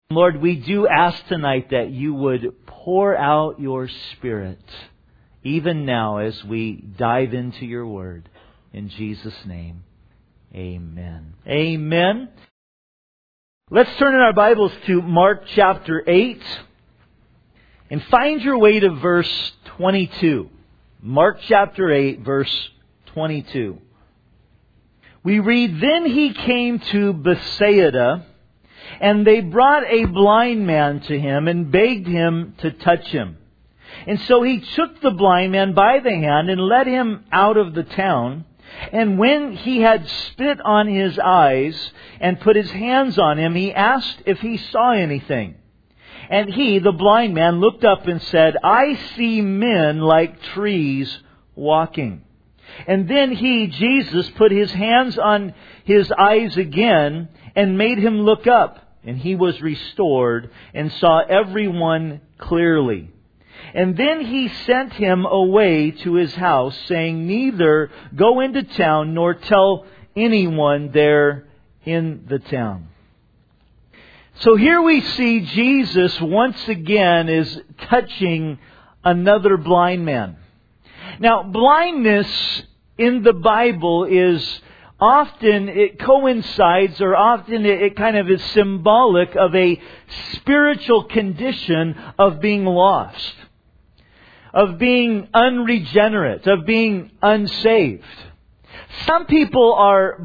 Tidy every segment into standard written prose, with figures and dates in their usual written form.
Lord, we do ask tonight that you would pour out your Spirit, even now as we dive into your Word. In Jesus' name, amen. Amen. Let's turn in our Bibles to Mark chapter 8 and find your way to verse 22. Mark chapter 8, verse 22. We read, "Then he came to Bethsaida, and they brought a blind man to him and begged him to touch him. And so he took the blind man by the hand and led him out of the town. And when he had spit on his eyes and put his hands on him, he asked if he saw anything. And he, the blind man, looked up and said, 'I see men like trees walking.' And then he, Jesus, put his hands on his eyes again and made him look up. And he was restored and saw everyone clearly. And then he sent him away to his house, saying, 'Neither go into town nor tell anyone there in the town.'" So here we see Jesus once again is touching another blind man. Now, blindness in the Bible is often, it coincides, or often it kind of is symbolic of a spiritual condition of being lost, of being unregenerate, of being unsaved. Some people are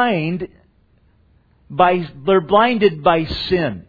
they're blinded by sin.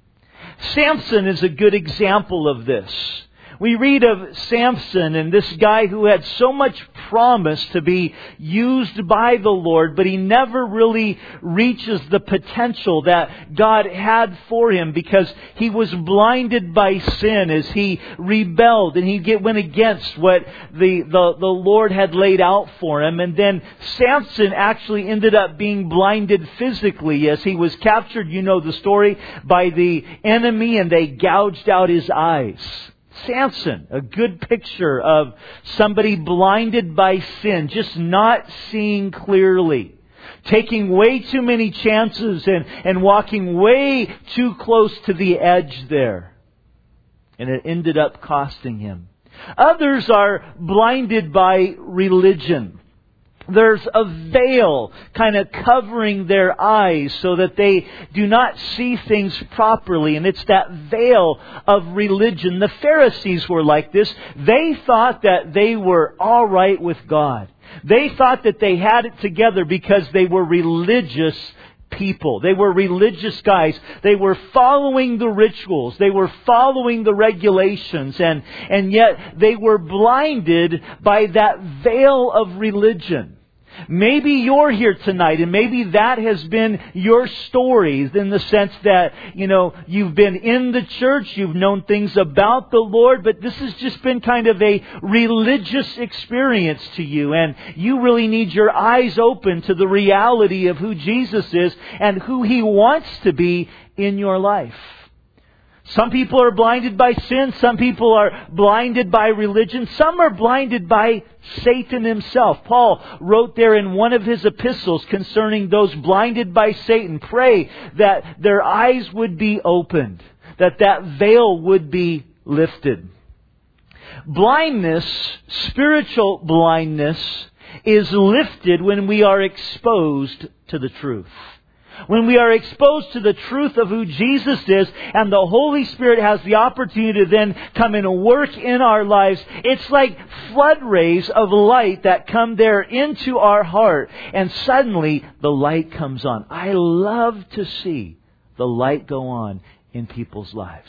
Samson is a good example of this. We read of Samson and this guy who had so much promise to be used by the Lord, but he never really reaches the potential that God had for him because he was blinded by sin as he rebelled and he went against what the Lord had laid out for him. And then Samson actually ended up being blinded physically as he was captured, you know the story, by the enemy, and they gouged out his eyes. Samson, a good picture of somebody blinded by sin, just not seeing clearly, taking way too many chances and walking way too close to the edge there. And it ended up costing him. Others are blinded by religion. There's a veil kind of covering their eyes so that they do not see things properly. And it's that veil of religion. The Pharisees were like this. They thought that they were all right with God. They thought that they had it together because they were religious people. They were religious guys. They were following the rituals. They were following the regulations. And yet they were blinded by that veil of religion. Maybe you're here tonight and maybe that has been your story in the sense that, you've been in the church, you've known things about the Lord, but this has just been kind of a religious experience to you, and you really need your eyes open to the reality of who Jesus is and who He wants to be in your life. Some people are blinded by sin. Some people are blinded by religion. Some are blinded by Satan himself. Paul wrote there in one of his epistles concerning those blinded by Satan, pray that their eyes would be opened, that veil would be lifted. Blindness, spiritual blindness, is lifted when we are exposed to the truth. When we are exposed to the truth of who Jesus is and the Holy Spirit has the opportunity to then come and work in our lives, it's like flood rays of light that come there into our heart, and suddenly the light comes on. I love to see the light go on in people's lives.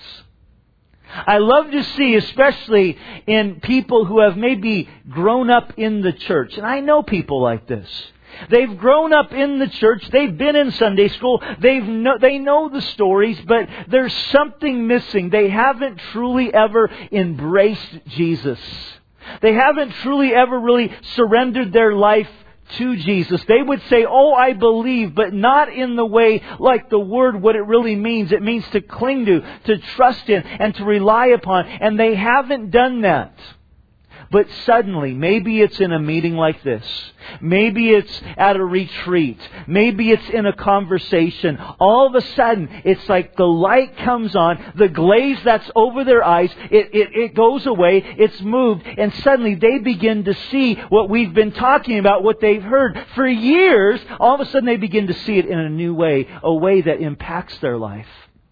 I love to see, especially in people who have maybe grown up in the church. And I know people like this. They've grown up in the church. They've been in Sunday school. They know the stories, but there's something missing. They haven't truly ever embraced Jesus. They haven't truly ever really surrendered their life to Jesus. They would say, "Oh, I believe," but not in the way like the word, what it really means. It means to cling to trust in, and to rely upon. And they haven't done that. But suddenly, maybe it's in a meeting like this. Maybe it's at a retreat. Maybe it's in a conversation. All of a sudden, it's like the light comes on, the glaze that's over their eyes, it goes away, it's moved, and suddenly they begin to see what we've been talking about, what they've heard for years. All of a sudden, they begin to see it in a new way, a way that impacts their life.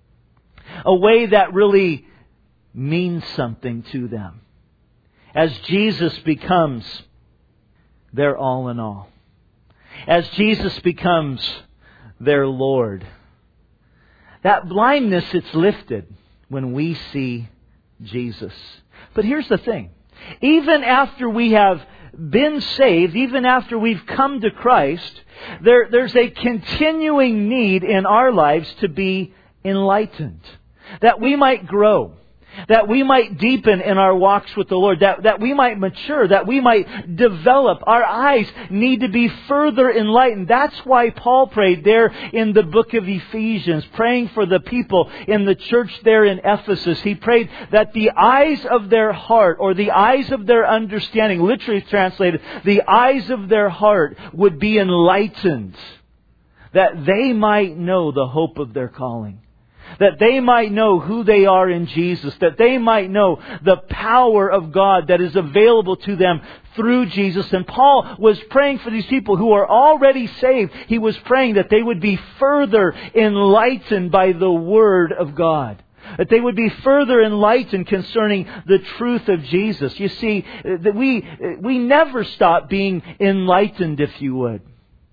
A way that really means something to them. As Jesus becomes their all in all. As Jesus becomes their Lord. That blindness, it's lifted when we see Jesus. But here's the thing. Even after we have been saved, even after we've come to Christ, there's a continuing need in our lives to be enlightened. That we might grow. That we might deepen in our walks with the Lord. That we might mature. That we might develop. Our eyes need to be further enlightened. That's why Paul prayed there in the book of Ephesians, praying for the people in the church there in Ephesus. He prayed that the eyes of their heart, or the eyes of their understanding, literally translated, the eyes of their heart would be enlightened. That they might know the hope of their calling. That they might know who they are in Jesus. That they might know the power of God that is available to them through Jesus. And Paul was praying for these people who are already saved. He was praying that they would be further enlightened by the Word of God. That they would be further enlightened concerning the truth of Jesus. You see, that we never stop being enlightened, if you would.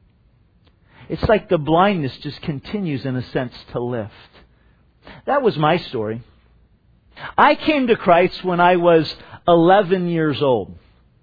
It's like the blindness just continues, in a sense, to lift. That was my story. I came to Christ when I was 11 years old.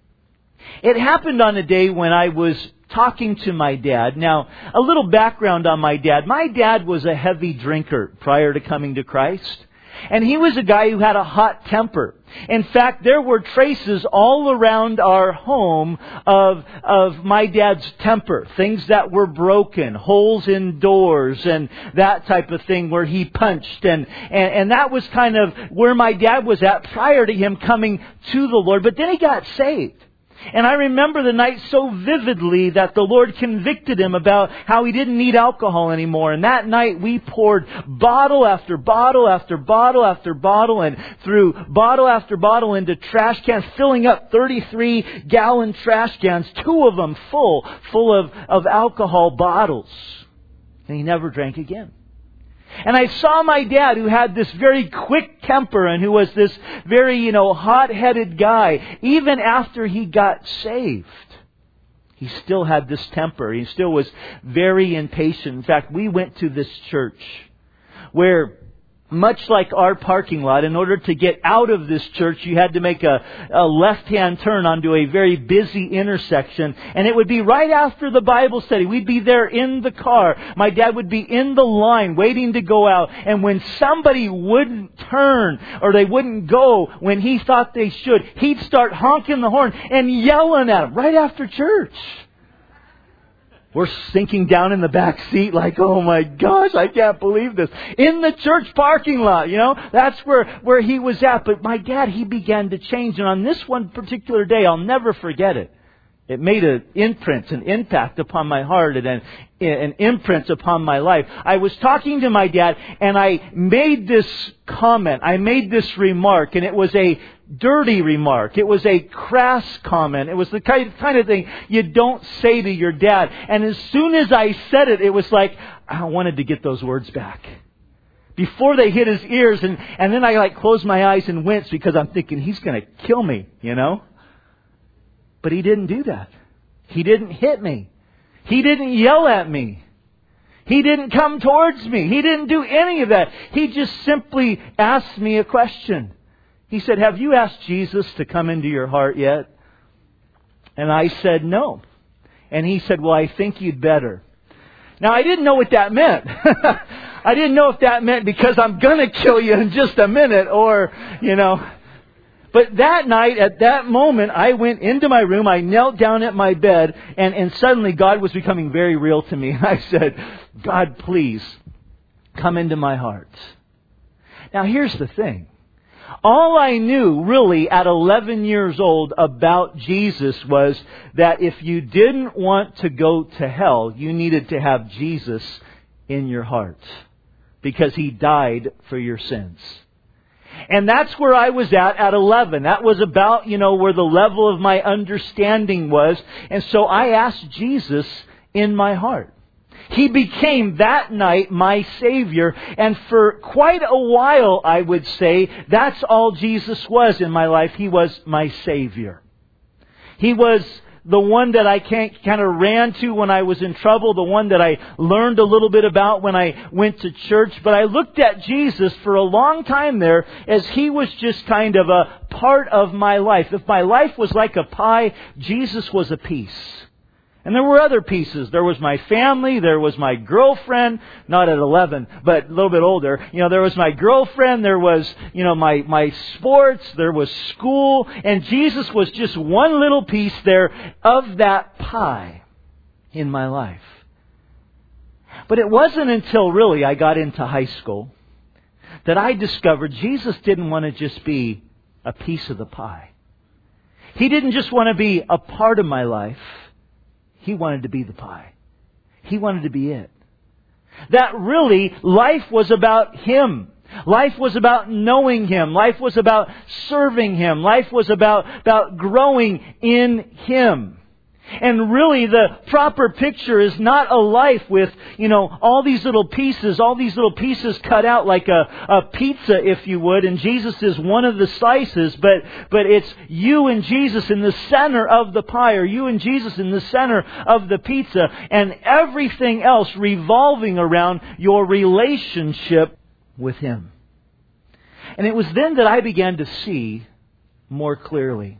It happened on a day when I was talking to my dad. Now, a little background on my dad. My dad was a heavy drinker prior to coming to Christ. And he was a guy who had a hot temper. In fact, there were traces all around our home of my dad's temper. Things that were broken, holes in doors, and that type of thing where he punched. And that was kind of where my dad was at prior to him coming to the Lord. But then he got saved. And I remember the night so vividly that the Lord convicted him about how he didn't need alcohol anymore. And that night we poured bottle after bottle after bottle after bottle and threw bottle after bottle into trash cans, filling up 33-gallon trash cans, 2 of them full of alcohol bottles. And he never drank again. And I saw my dad, who had this very quick temper and who was this very, hot-headed guy. Even after he got saved, he still had this temper. He still was very impatient. In fact, we went to this church where, much like our parking lot, in order to get out of this church, you had to make a left-hand turn onto a very busy intersection. And it would be right after the Bible study. We'd be there in the car. My dad would be in the line waiting to go out. And when somebody wouldn't turn or they wouldn't go when he thought they should, he'd start honking the horn and yelling at them right after church. We're sinking down in the back seat like, oh my gosh, I can't believe this. In the church parking lot, that's where he was at. But my dad, he began to change. And on this one particular day, I'll never forget it. It made an imprint, an impact upon my heart and an imprint upon my life. I was talking to my dad and I made this comment. I made this remark, and it was a dirty remark. It was a crass comment. It was the kind of thing you don't say to your dad. And as soon as I said it, it was like I wanted to get those words back before they hit his ears. And then I closed my eyes and winced because I'm thinking he's going to kill me, But he didn't do that. He didn't hit me. He didn't yell at me. He didn't come towards me. He didn't do any of that. He just simply asked me a question. He said, have you asked Jesus to come into your heart yet? And I said, no. And he said, well, I think you'd better. Now, I didn't know what that meant. I didn't know if that meant because I'm going to kill you in just a minute or, But that night, at that moment, I went into my room, I knelt down at my bed, and suddenly God was becoming very real to me. I said, God, please, come into my heart. Now, here's the thing. All I knew really at 11 years old about Jesus was that if you didn't want to go to hell, you needed to have Jesus in your heart, because He died for your sins. And that's where I was at 11. That was about, where the level of my understanding was. And so I asked Jesus in my heart. He became that night my Savior. And for quite a while, I would say, that's all Jesus was in my life. He was my Savior. He was the one that I kind of ran to when I was in trouble, the one that I learned a little bit about when I went to church. But I looked at Jesus for a long time there as He was just kind of a part of my life. If my life was like a pie, Jesus was a piece. And there were other pieces. There was my family. There was my girlfriend. Not at 11, but a little bit older. There was my girlfriend. There was, my sports. There was school. And Jesus was just one little piece there of that pie in my life. But it wasn't until really I got into high school that I discovered Jesus didn't want to just be a piece of the pie. He didn't just want to be a part of my life. He wanted to be the pie. He wanted to be it. That really, life was about Him. Life was about knowing Him. Life was about serving Him. Life was about growing in Him. And really, the proper picture is not a life with, all these little pieces cut out like a pizza, if you would, and Jesus is one of the slices, but it's you and Jesus in the center of the pie, or you and Jesus in the center of the pizza, and everything else revolving around your relationship with Him. And it was then that I began to see more clearly.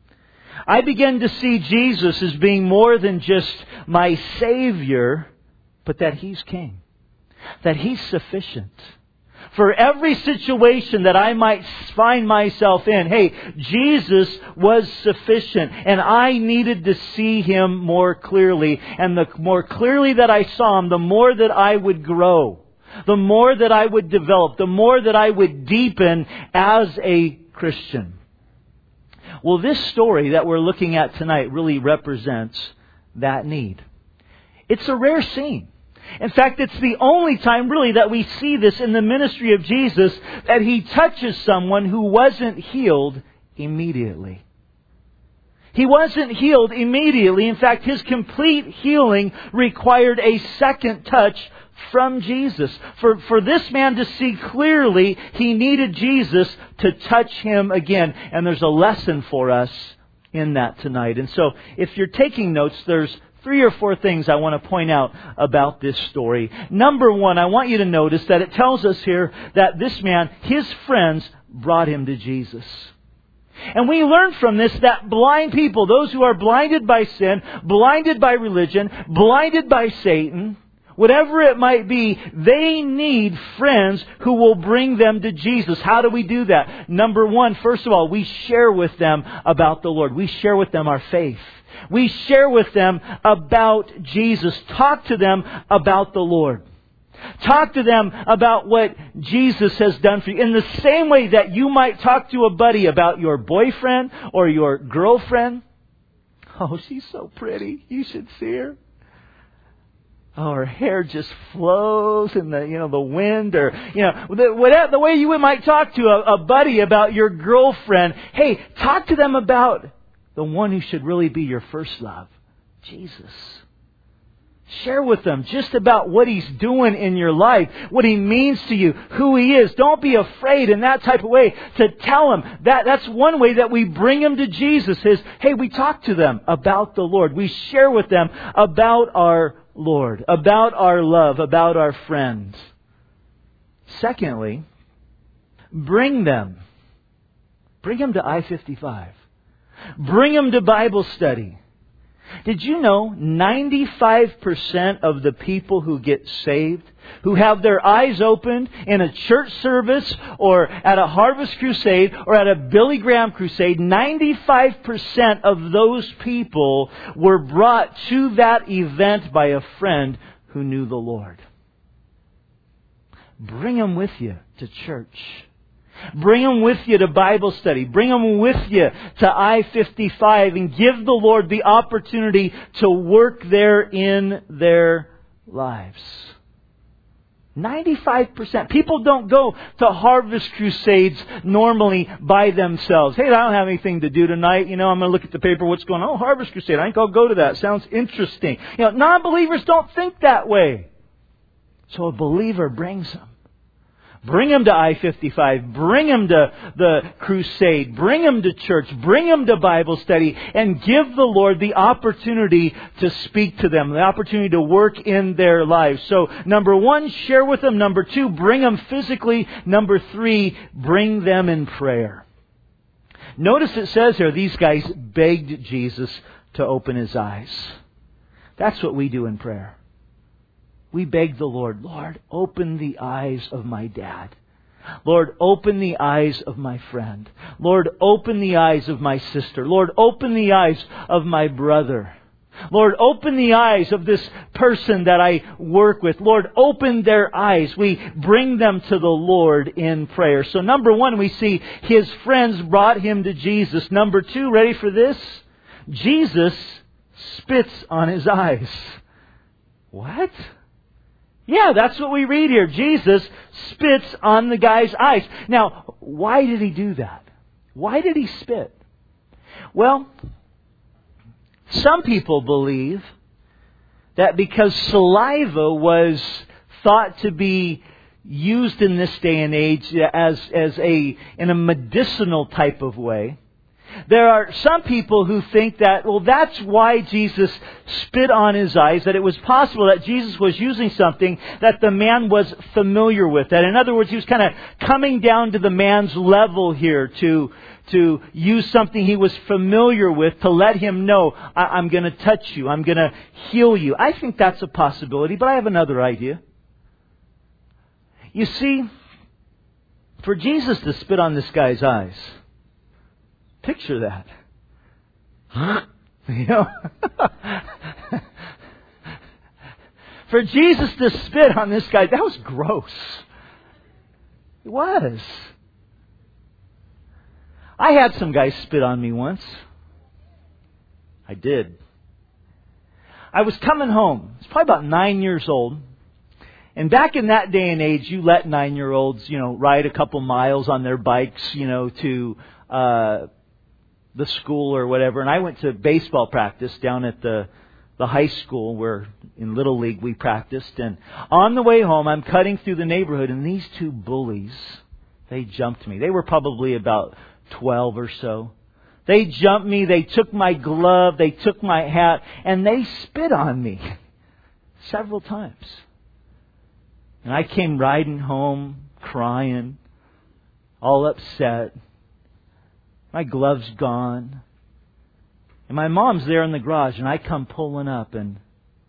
I began to see Jesus as being more than just my Savior, but that He's King. That He's sufficient. For every situation that I might find myself in, hey, Jesus was sufficient. And I needed to see Him more clearly. And the more clearly that I saw Him, the more that I would grow. The more that I would develop. The more that I would deepen as a Christian. Well, this story that we're looking at tonight really represents that need. It's a rare scene. In fact, it's the only time really that we see this in the ministry of Jesus, that He touches someone who wasn't healed immediately. He wasn't healed immediately. In fact, His complete healing required a second touch from Jesus. For this man to see clearly, he needed Jesus to touch him again. And there's a lesson for us in that tonight. And so, if you're taking notes, there's 3 or 4 things I want to point out about this story. Number 1, I want you to notice that it tells us here that this man, his friends, brought him to Jesus. And we learn from this that blind people, those who are blinded by sin, blinded by religion, blinded by Satan, whatever it might be, they need friends who will bring them to Jesus. How do we do that? Number 1, first of all, we share with them about the Lord. We share with them our faith. We share with them about Jesus. Talk to them about the Lord. Talk to them about what Jesus has done for you. In the same way that you might talk to a buddy about your boyfriend or your girlfriend. Oh, she's so pretty. You should see her. Oh, her hair just flows in the wind, or the way you might talk to a buddy about your girlfriend. Hey, talk to them about the one who should really be your first love, Jesus. Share with them just about what He's doing in your life, what He means to you, who He is. Don't be afraid in that type of way to tell them. That's one way that we bring them to Jesus is, hey, we talk to them about the Lord. We share with them about our Lord, about our love, about our friends. Secondly, bring them to I-55. Bring them to Bible study. Did you know 95% of the people who get saved, who have their eyes opened in a church service or at a Harvest Crusade or at a Billy Graham crusade, 95% of those people were brought to that event by a friend who knew the Lord? Bring them with you to church. Bring them with you to Bible study. Bring them with you to I-55 and give the Lord the opportunity to work there in their lives. 95%. People don't go to harvest crusades normally by themselves. Hey, I don't have anything to do tonight. I'm going to look at the paper. What's going on? Oh, harvest crusade. I think I'll go to that. Sounds interesting. Non-believers don't think that way. So a believer brings them. Bring them to I-55. Bring them to the crusade. Bring them to church. Bring them to Bible study. And give the Lord the opportunity to speak to them. The opportunity to work in their lives. So, number 1, share with them. Number 2, bring them physically. Number 3, bring them in prayer. Notice it says here, these guys begged Jesus to open his eyes. That's what we do in prayer. We beg the Lord, Lord, open the eyes of my dad. Lord, open the eyes of my friend. Lord, open the eyes of my sister. Lord, open the eyes of my brother. Lord, open the eyes of this person that I work with. Lord, open their eyes. We bring them to the Lord in prayer. So number 1, we see his friends brought him to Jesus. Number 2, ready for this? Jesus spits on his eyes. What? Yeah, that's what we read here. Jesus spits on the guy's eyes. Now, why did he do that? Why did he spit? Well, some people believe that because saliva was thought to be used in this day and age in a medicinal type of way, there are some people who think that, that's why Jesus spit on his eyes, that it was possible that Jesus was using something that the man was familiar with. That, in other words, he was kind of coming down to the man's level here to use something he was familiar with to let him know, I'm going to touch you, I'm going to heal you. I think that's a possibility, but I have another idea. You see, for Jesus to spit on this guy's eyes, picture that. For Jesus to spit on this guy, that was gross. It was. I had some guys spit on me once. I did. I was coming home. I was probably about 9 years old. And back in that day and age, you let 9-year-olds, ride a couple miles on their bikes, to the school or whatever. And I went to baseball practice down at the high school where in Little League we practiced. And on the way home, I'm cutting through the neighborhood, and these 2 bullies, they jumped me. They were probably about 12 or so. They jumped me. They took my glove. They took my hat. And they spit on me several times. And I came riding home crying, all upset. My glove's gone. And my mom's there in the garage, and I come pulling up, and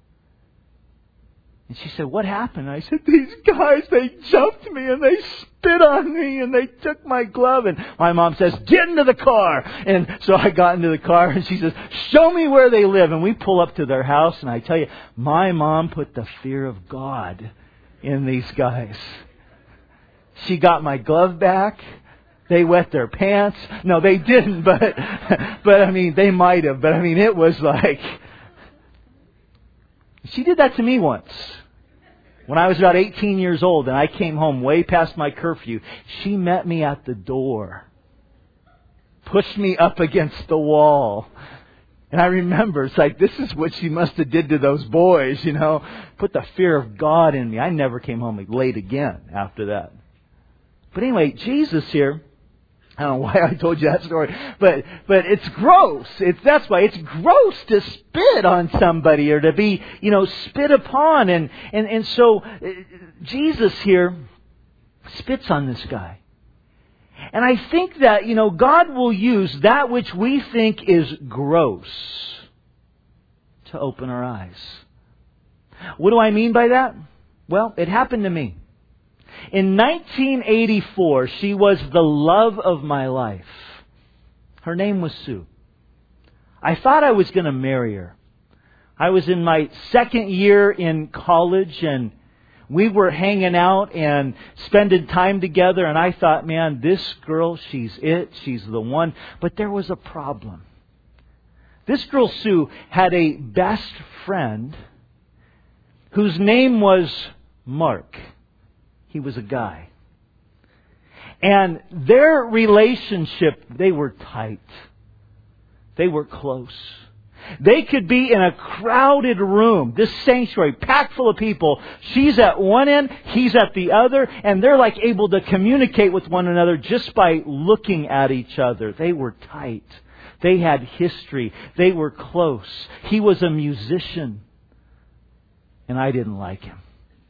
she said, "What happened?" I said, "These guys, they jumped me, and they spit on me, and they took my glove." And my mom says, "Get into the car." And so I got into the car, and she says, "Show me where they live." And we pull up to their house, and I tell you, my mom put the fear of God in these guys. She got my glove back. They wet their pants. No, they didn't, but I mean, they might have. But I mean, it was like, she did that to me once. When I was about 18 years old and I came home way past my curfew, she met me at the door, pushed me up against the wall. And I remember, it's like, this is what she must have did to those boys, put the fear of God in me. I never came home late again after that. But anyway, Jesus here, I don't know why I told you that story, but it's gross. That's why it's gross to spit on somebody or to be, spit upon. And so Jesus here spits on this guy. And I think that, God will use that which we think is gross to open our eyes. What do I mean by that? Well, it happened to me. In 1984, she was the love of my life. Her name was Sue. I thought I was going to marry her. I was in my second year in college, and we were hanging out and spending time together, and I thought, man, this girl, she's it. She's the one. But there was a problem. This girl, Sue, had a best friend whose name was Mark. He was a guy. And their relationship, they were tight. They were close. They could be in a crowded room, this sanctuary, packed full of people. She's at one end, he's at the other, and they're like able to communicate with one another just by looking at each other. They were tight. They had history. They were close. He was a musician, and I didn't like him.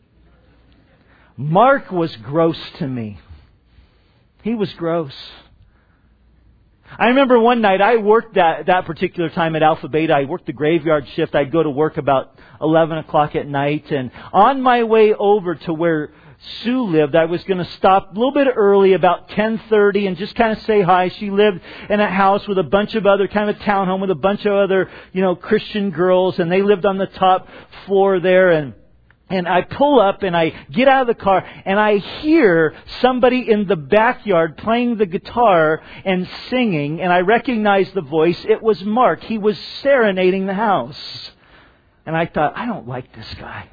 Mark was gross to me. He was gross. I remember one night I worked that particular time at Alpha Beta. I worked the graveyard shift. I'd go to work about 11 o'clock at night. And on my way over to where Sue lived, I was going to stop a little bit early, about 10:30, and just kind of say hi. She lived in a house with a bunch of other, kind of a townhome with a bunch of other, Christian girls. And they lived on the top floor there. And I pull up and I get out of the car and I hear somebody in the backyard playing the guitar and singing, and I recognize the voice. It was Mark. He was serenading the house. And I thought, I don't like this guy.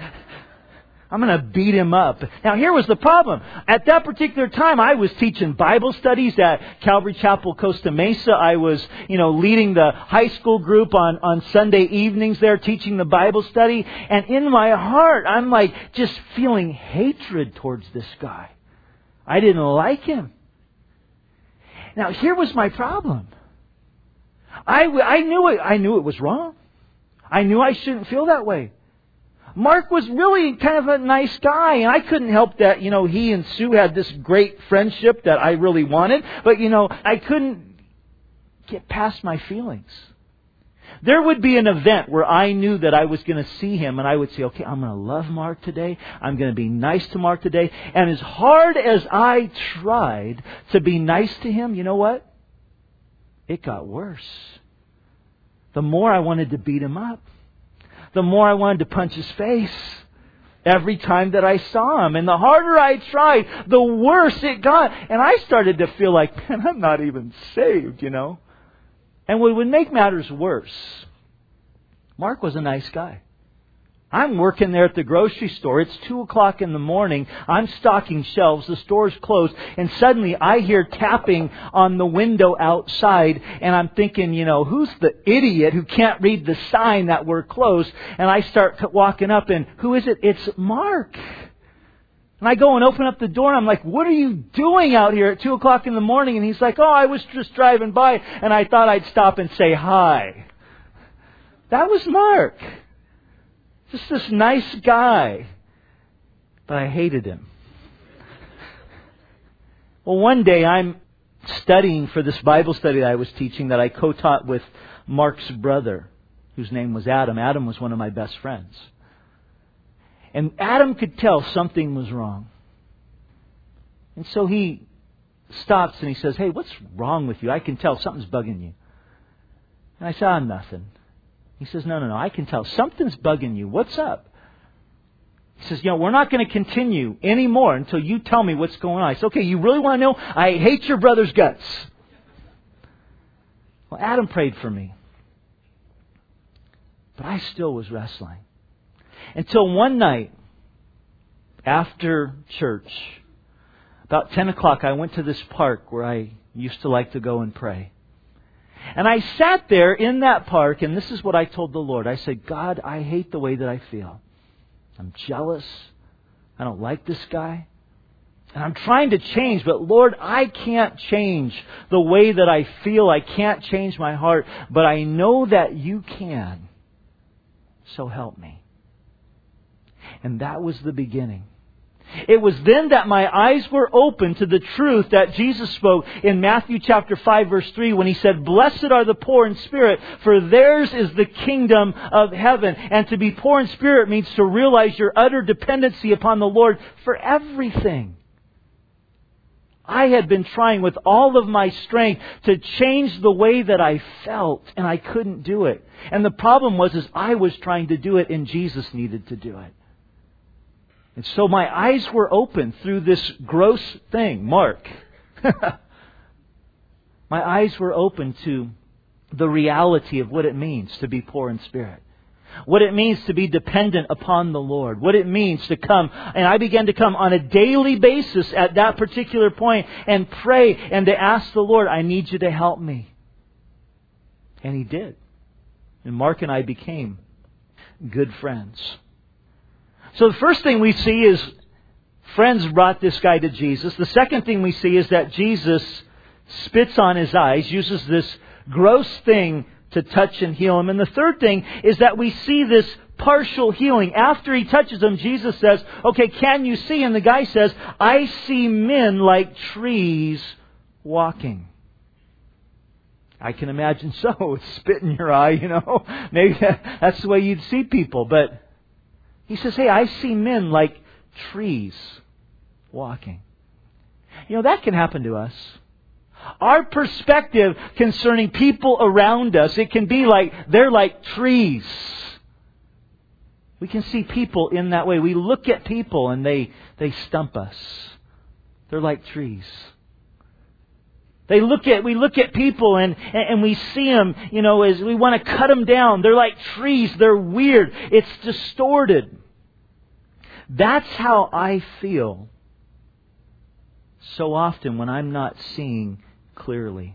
I'm going to beat him up. Now, here was the problem. At that particular time, I was teaching Bible studies at Calvary Chapel, Costa Mesa. I was, leading the high school group on Sunday evenings there, teaching the Bible study. And in my heart, I'm like just feeling hatred towards this guy. I didn't like him. Now, here was my problem. I knew it was wrong. I knew I shouldn't feel that way. Mark was really kind of a nice guy, and I couldn't help that, he and Sue had this great friendship that I really wanted, but, I couldn't get past my feelings. There would be an event where I knew that I was going to see him, and I would say, okay, I'm going to love Mark today. I'm going to be nice to Mark today. And as hard as I tried to be nice to him, you know what? It got worse. The more I wanted to beat him up, the more I wanted to punch his face every time that I saw him. And the harder I tried, the worse it got. And I started to feel like, man, I'm not even saved, And what would make matters worse, Mark was a nice guy. I'm working there at the grocery store. It's 2 o'clock in the morning. I'm stocking shelves. The store's closed. And suddenly I hear tapping on the window outside. And I'm thinking, who's the idiot who can't read the sign that we're closed? And I start walking up, and who is it? It's Mark. And I go and open up the door, and I'm like, what are you doing out here at 2 o'clock in the morning? And he's like, I was just driving by, and I thought I'd stop and say hi. That was Mark. Just this nice guy. But I hated him. Well, one day I'm studying for this Bible study that I was teaching that I co-taught with Mark's brother, whose name was Adam. Adam was one of my best friends. And Adam could tell something was wrong. And so he stops and he says, hey, what's wrong with you? I can tell something's bugging you. And I said, nothing. He says, no, I can tell. Something's bugging you. What's up? He says, we're not going to continue anymore until you tell me what's going on. I said, okay, you really want to know? I hate your brother's guts. Well, Adam prayed for me. But I still was wrestling. Until one night, after church, about 10 o'clock, I went to this park where I used to like to go and pray. And I sat there in that park, and this is what I told the Lord. I said, God, I hate the way that I feel. I'm jealous. I don't like this guy. And I'm trying to change, but Lord, I can't change the way that I feel. I can't change my heart, but I know that you can. So help me. And that was the beginning. It was then that my eyes were opened to the truth that Jesus spoke in Matthew chapter 5 verse 3 when He said, blessed are the poor in spirit, for theirs is the kingdom of heaven. And to be poor in spirit means to realize your utter dependency upon the Lord for everything. I had been trying with all of my strength to change the way that I felt, and I couldn't do it. And the problem was I was trying to do it, and Jesus needed to do it. And so my eyes were opened through this gross thing, Mark. My eyes were opened to the reality of what it means to be poor in spirit. What it means to be dependent upon the Lord. What it means to come. And I began to come on a daily basis at that particular point and pray and to ask the Lord, I need you to help me. And He did. And Mark and I became good friends. So the first thing we see is friends brought this guy to Jesus. The second thing we see is that Jesus spits on his eyes, uses this gross thing to touch and heal him. And the third thing is that we see this partial healing. After He touches him, Jesus says, okay, can you see? And the guy says, I see men like trees walking. I can imagine so. Spit in your eye, Maybe that's the way you'd see people. But He says, hey, I see men like trees walking. That can happen to us. Our perspective concerning people around us, it can be like they're like trees. We can see people in that way. We look at people and they stump us. They're like trees. We look at people and we see them, as we want to cut them down. They're like trees. They're weird. It's distorted. That's how I feel so often when I'm not seeing clearly.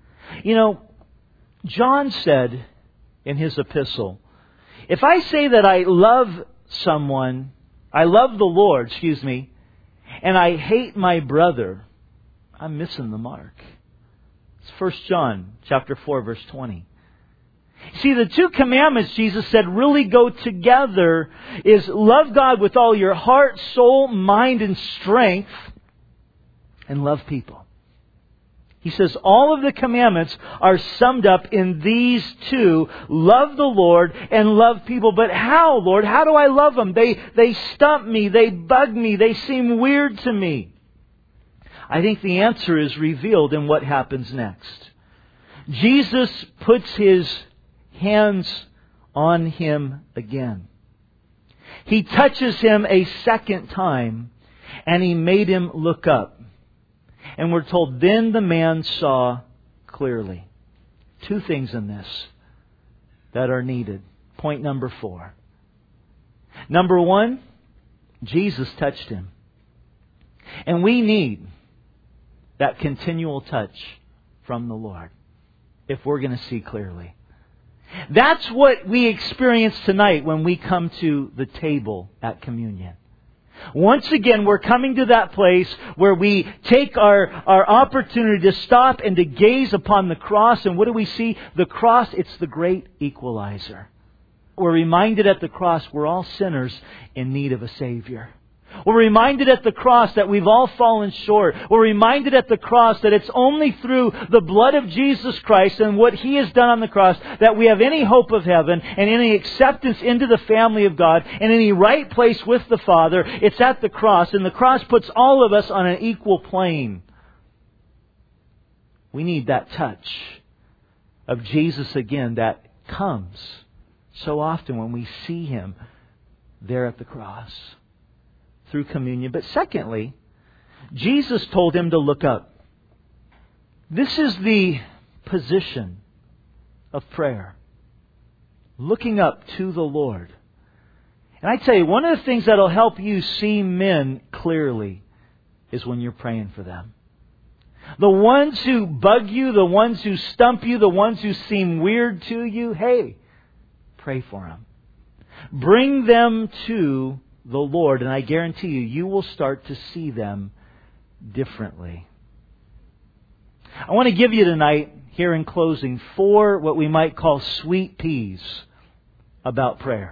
John said in his epistle, if I say that I love someone, I love the Lord, and I hate my brother, I'm missing the mark. It's 1 John chapter 4, verse 20. See, the two commandments, Jesus said, really go together is love God with all your heart, soul, mind, and strength, and love people. He says all of the commandments are summed up in these two. Love the Lord and love people. But how, Lord? How do I love them? They stump me. They bug me. They seem weird to me. I think the answer is revealed in what happens next. Jesus puts His hands on him again. He touches him a second time and He made him look up. And we're told, then the man saw clearly. Two things in this that are needed. Point number 4. Number 1, Jesus touched him. And we need that continual touch from the Lord if we're going to see clearly. That's what we experience tonight when we come to the table at communion. Once again, we're coming to that place where we take our opportunity to stop and to gaze upon the cross. And what do we see? The cross, it's the great equalizer. We're reminded at the cross we're all sinners in need of a Savior. We're reminded at the cross that we've all fallen short. We're reminded at the cross that it's only through the blood of Jesus Christ and what He has done on the cross that we have any hope of heaven and any acceptance into the family of God and any right place with the Father. It's at the cross. And the cross puts all of us on an equal plane. We need that touch of Jesus again that comes so often when we see Him there at the cross. Through communion. But secondly, Jesus told him to look up. This is the position of prayer. Looking up to the Lord. And I tell you, one of the things that will help you see men clearly is when you're praying for them. The ones who bug you, the ones who stump you, the ones who seem weird to you, hey, pray for them. Bring them to the Lord, and I guarantee you will start to see them differently. I want to give you tonight, here in closing, 4 what we might call sweet peas about prayer.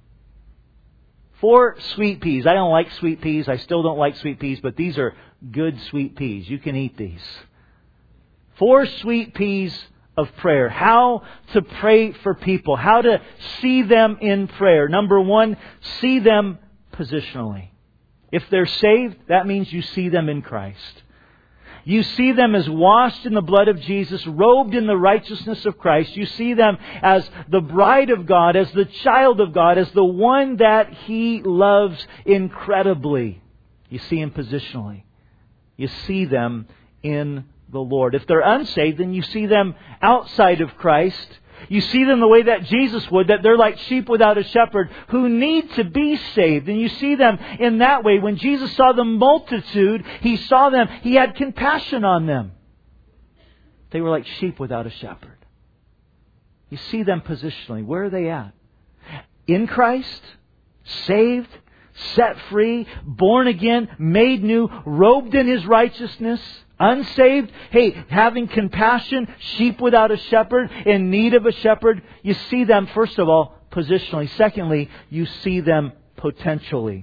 4 sweet peas. I don't like sweet peas. I still don't like sweet peas, but these are good sweet peas. You can eat these. 4 sweet peas of prayer. How to pray for people. How to see them in prayer. Number 1, see them positionally. If they're saved, that means you see them in Christ. You see them as washed in the blood of Jesus, robed in the righteousness of Christ. You see them as the bride of God, as the child of God, as the one that He loves incredibly. You see Him positionally. You see them in the Lord. If they're unsaved, then you see them outside of Christ. You see them the way that Jesus would, that they're like sheep without a shepherd who need to be saved. And you see them in that way. When Jesus saw the multitude, He saw them. He had compassion on them. They were like sheep without a shepherd. You see them positionally. Where are they at? In Christ, saved, set free, born again, made new, robed in His righteousness. Unsaved, hey, having compassion, sheep without a shepherd, in need of a shepherd. You see them, first of all, positionally. Secondly, you see them potentially.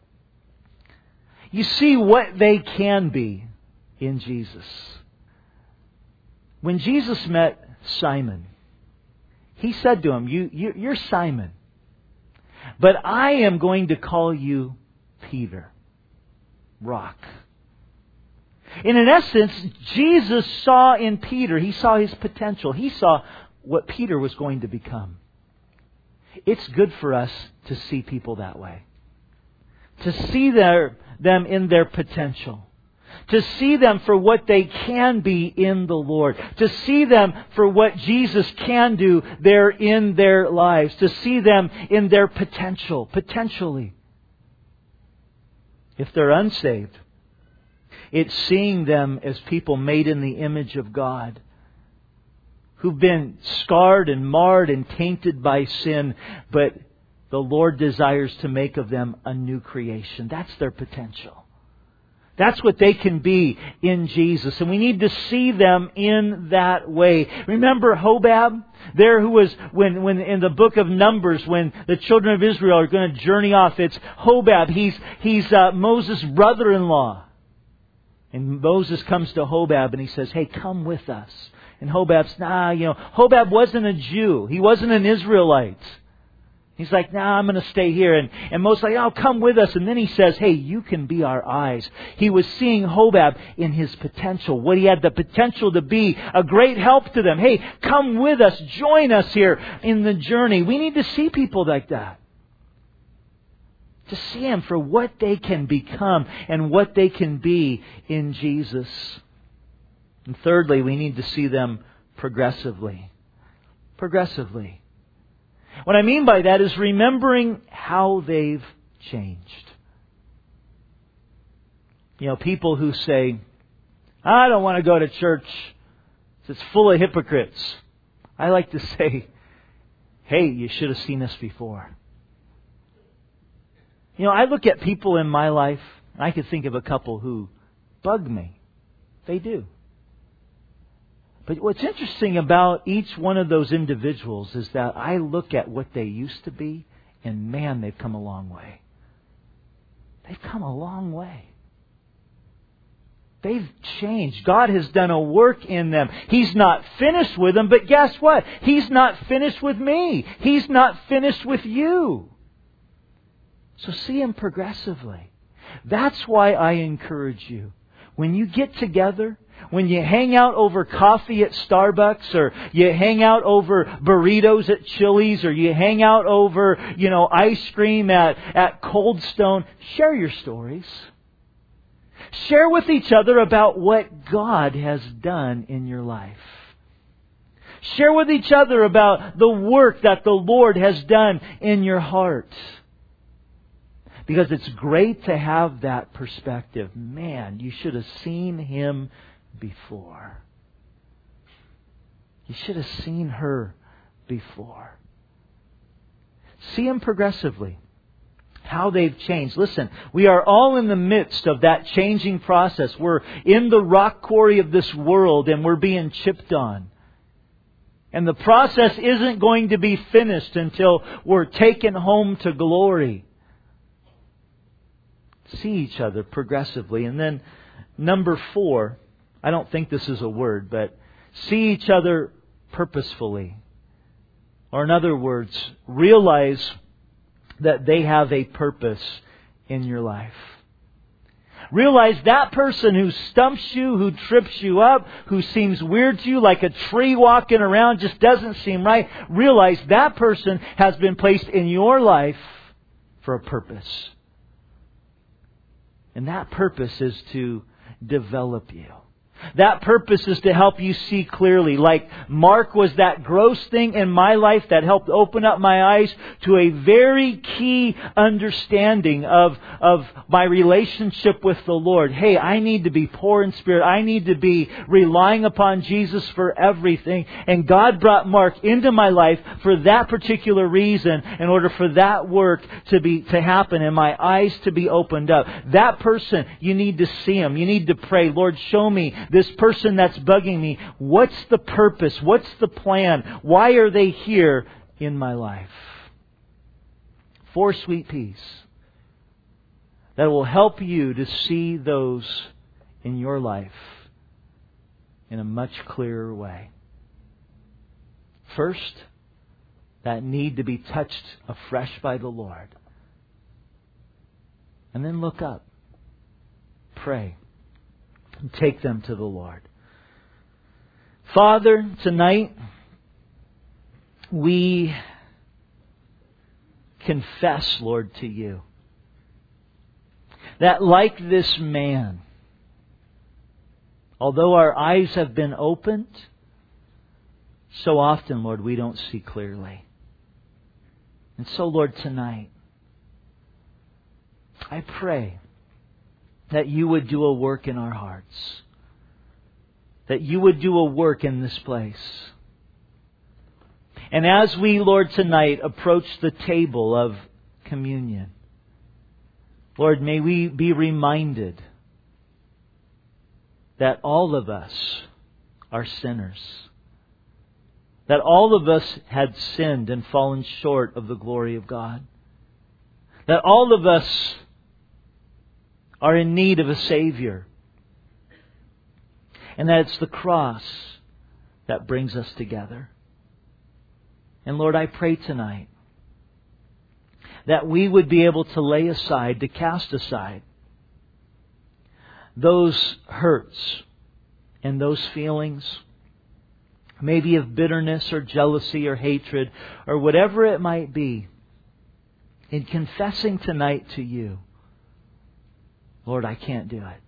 You see what they can be in Jesus. When Jesus met Simon, He said to him, you're Simon, but I am going to call you Peter, rock. And in essence, Jesus saw in Peter, He saw his potential. He saw what Peter was going to become. It's good for us to see people that way. To see them in their potential. To see them for what they can be in the Lord. To see them for what Jesus can do there in their lives. To see them in their potential. Potentially. If they're unsaved, it's seeing them as people made in the image of God, who've been scarred and marred and tainted by sin, but the Lord desires to make of them a new creation. That's their potential. That's what they can be in Jesus. And we need to see them in that way. Remember Hobab? There who was, when in the book of Numbers, when the children of Israel are going to journey off, it's Hobab. He's Moses' brother-in-law. And Moses comes to Hobab and he says, hey, come with us. And Hobab's, Hobab wasn't a Jew. He wasn't an Israelite. He's like, I'm going to stay here. And Moses like, oh, come with us. And then he says, hey, you can be our eyes. He was seeing Hobab in his potential, what he had the potential to be, a great help to them. Hey, come with us. Join us here in the journey. We need to see people like that. To see them for what they can become and what they can be in Jesus. And thirdly, we need to see them progressively. Progressively. What I mean by that is remembering how they've changed. People who say, I don't want to go to church. It's full of hypocrites. I like to say, hey, you should have seen us before. I look at people in my life, and I could think of a couple who bug me. They do. But what's interesting about each one of those individuals is that I look at what they used to be, and man, they've come a long way. They've come a long way. They've changed. God has done a work in them. He's not finished with them, but guess what? He's not finished with me. He's not finished with you. So see Him progressively. That's why I encourage you. When you get together, when you hang out over coffee at Starbucks, or you hang out over burritos at Chili's, or you hang out over, ice cream at Cold Stone, share your stories. Share with each other about what God has done in your life. Share with each other about the work that the Lord has done in your heart. Because it's great to have that perspective. Man, you should have seen him before. You should have seen her before. See them progressively. How they've changed. Listen, we are all in the midst of that changing process. We're in the rock quarry of this world and we're being chipped on. And the process isn't going to be finished until we're taken home to glory. See each other progressively. And then number 4, I don't think this is a word, but see each other purposefully. Or in other words, realize that they have a purpose in your life. Realize that person who stumps you, who trips you up, who seems weird to you, like a tree walking around, just doesn't seem right. Realize that person has been placed in your life for a purpose. And that purpose is to develop you. That purpose is to help you see clearly. Like Mark was that gross thing in my life that helped open up my eyes to a very key understanding of my relationship with the Lord. Hey, I need to be poor in spirit. I need to be relying upon Jesus for everything. And God brought Mark into my life for that particular reason, in order for that work to happen and my eyes to be opened up. That person, you need to see him. You need to pray, Lord, show me this person that's bugging me. What's the purpose? What's the plan? Why are they here in my life? 4 sweet peas that will help you to see those in your life in a much clearer way. First, that need to be touched afresh by the Lord. And then look up. Pray. And take them to the Lord. Father, tonight we confess, Lord, to you that like this man, although our eyes have been opened, so often, Lord, we don't see clearly. And so, Lord, tonight, I pray that you would do a work in our hearts. That you would do a work in this place. And as we, Lord, tonight approach the table of communion, Lord, may we be reminded that all of us are sinners. That all of us had sinned and fallen short of the glory of God. That all of us are in need of a Savior. And that it's the cross that brings us together. And Lord, I pray tonight that we would be able to lay aside, to cast aside those hurts and those feelings, maybe of bitterness or jealousy or hatred or whatever it might be, in confessing tonight to you, Lord, I can't do it.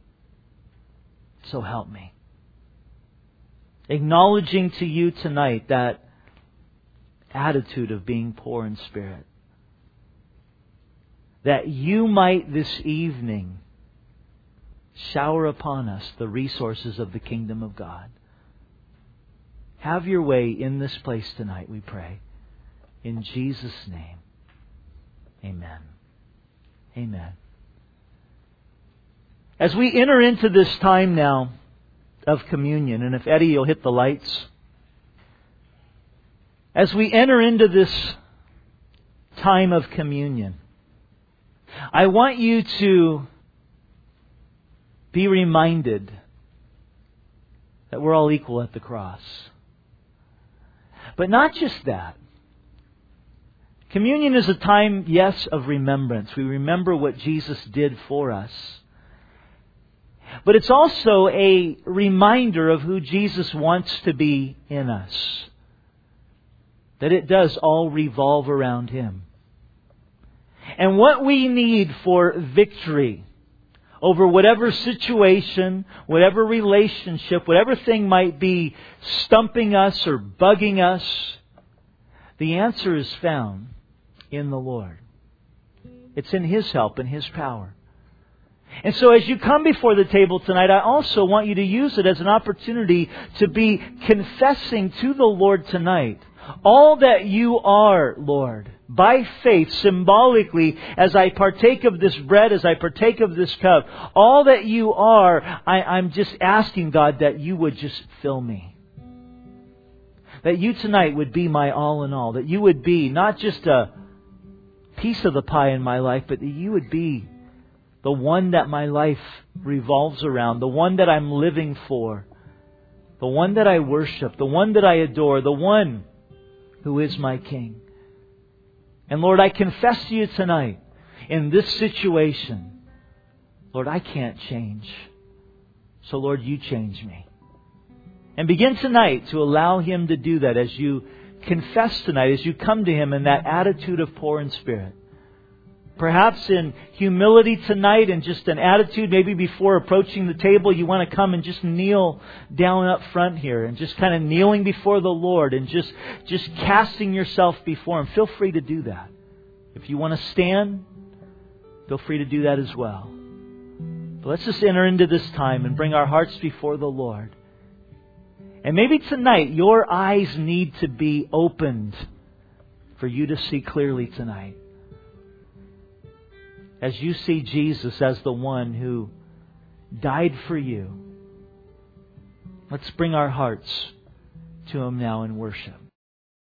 So help me. Acknowledging to you tonight that attitude of being poor in spirit. That you might this evening shower upon us the resources of the kingdom of God. Have your way in this place tonight, we pray. In Jesus' name, amen. Amen. As we enter into this time now of communion, and if Eddie, you'll hit the lights. As we enter into this time of communion, I want you to be reminded that we're all equal at the cross. But not just that. Communion is a time, yes, of remembrance. We remember what Jesus did for us. But it's also a reminder of who Jesus wants to be in us. That it does all revolve around Him. And what we need for victory over whatever situation, whatever relationship, whatever thing might be stumping us or bugging us, the answer is found in the Lord. It's in His help and His power. And so as you come before the table tonight, I also want you to use it as an opportunity to be confessing to the Lord tonight all that you are, Lord, by faith, symbolically, as I partake of this bread, as I partake of this cup, all that you are, I'm just asking, God, that you would just fill me. That you tonight would be my all in all. That you would be not just a piece of the pie in my life, but that you would be the one that my life revolves around, the one that I'm living for, the one that I worship, the one that I adore, the one who is my King. And Lord, I confess to you tonight, in this situation, Lord, I can't change. So Lord, you change me. And begin tonight to allow Him to do that as you confess tonight, as you come to Him in that attitude of poor in spirit. Perhaps in humility tonight and just an attitude, maybe before approaching the table, you want to come and just kneel down up front here and just kind of kneeling before the Lord and just casting yourself before Him. Feel free to do that. If you want to stand, feel free to do that as well. But let's just enter into this time and bring our hearts before the Lord. And maybe tonight your eyes need to be opened for you to see clearly tonight. As you see Jesus as the one who died for you, let's bring our hearts to Him now in worship.